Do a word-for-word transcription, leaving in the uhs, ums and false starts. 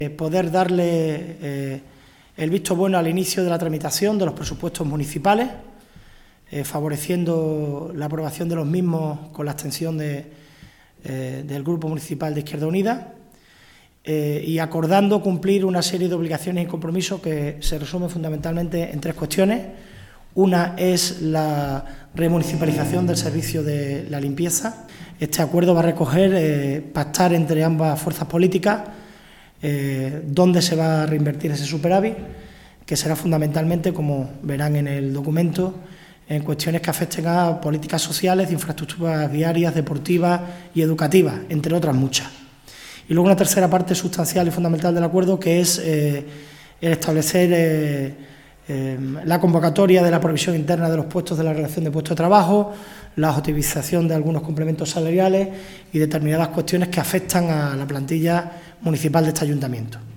Poder darle eh, el visto bueno al inicio de la tramitación de los presupuestos municipales, eh, favoreciendo la aprobación de los mismos con la abstención de, eh, del Grupo Municipal de Izquierda Unida eh, y acordando cumplir una serie de obligaciones y compromisos que se resumen fundamentalmente en tres cuestiones. Una es la remunicipalización del servicio de la limpieza. Este acuerdo va a recoger, eh, pactar entre ambas fuerzas políticas Eh, dónde se va a reinvertir ese superávit, que será fundamentalmente, como verán en el documento, en cuestiones que afecten a políticas sociales, de infraestructuras viarias, deportivas y educativas, entre otras muchas. Y luego una tercera parte sustancial y fundamental del acuerdo, que es eh, el establecer eh, eh, la convocatoria de la provisión interna de los puestos de la relación de puestos de trabajo, la optimización de algunos complementos salariales y determinadas cuestiones que afectan a la plantilla municipal de este ayuntamiento.